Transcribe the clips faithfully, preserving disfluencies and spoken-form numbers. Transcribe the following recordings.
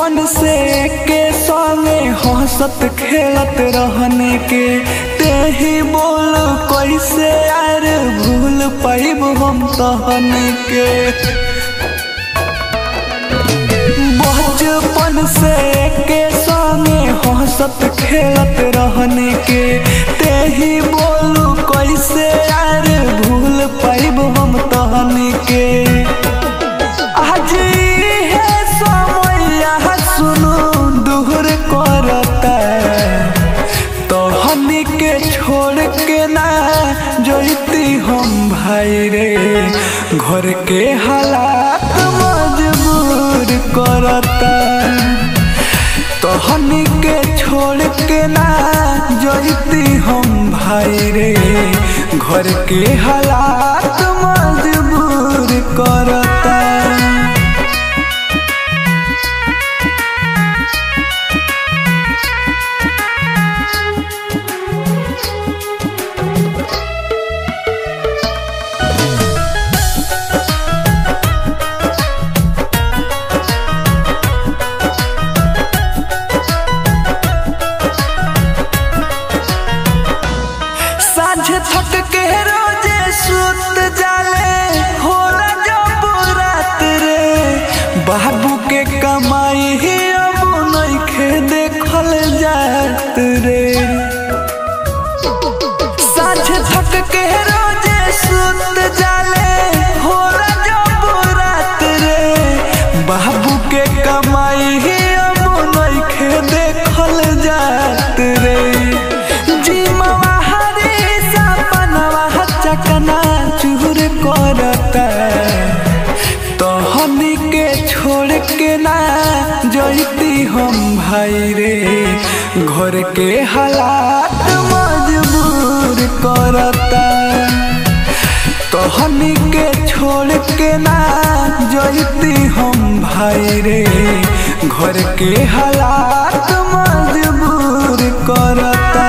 बचपन से के संगे हंसत खेलत रहने के तेही बोल कैसे यार भूल पाइब हम तहने के। बचपन से के संगे हंसत खेलत रहने के तेही बोल कैसे यार भूल पाइब हम तहने के। आज छोड़ के ना जोईती हम भाई रे घर के हालात मजबूर करता। तोहनी के छोड़ के ना जोईती हम भाई रे घर के हालात मजबूर करता। थक के रोजे सुत जाले होला जब रात रे बाबू के कमाई ही अब नइखे देखल जात रे। साँझ थक के रोजे सुत जाले होला जब रात रे बाबू के कमाई ही अब नइखे देखल जात रे। चकना चूर करता तोहनी के छोड़ के ना जोईती हम भाई रे घर के हालात मजबूर करता। तोहनी के छोड़ के ना जोईती हम भाई रे घर के हालात मजबूर करता।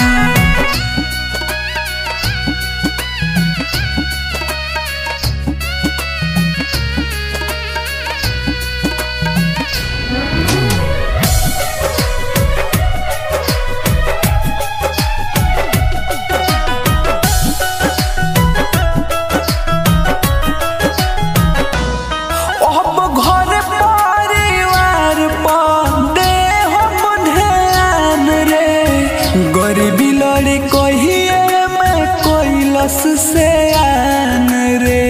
गरीबी लड़ी कहिए मैं कैलस से आन रे।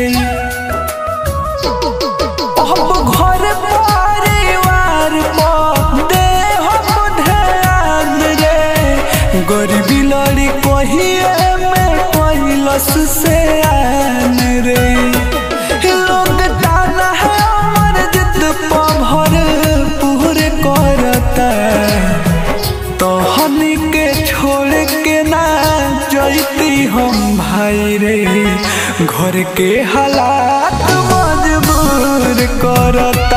अब घर परिवार पर दे हम ध्यान रे। गरीबी लड़ी कहिए मैं कैलस से आन रे। लोग ताना है अमर जित पर भरपूर करता। तोहनी के छोड़ के ना जोईती हम भाई रे घर के हालात मजबूर करता।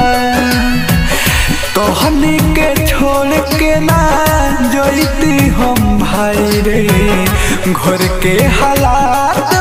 तोहनी के छोड़ के ना जोईती हम भाई रे घर के हालात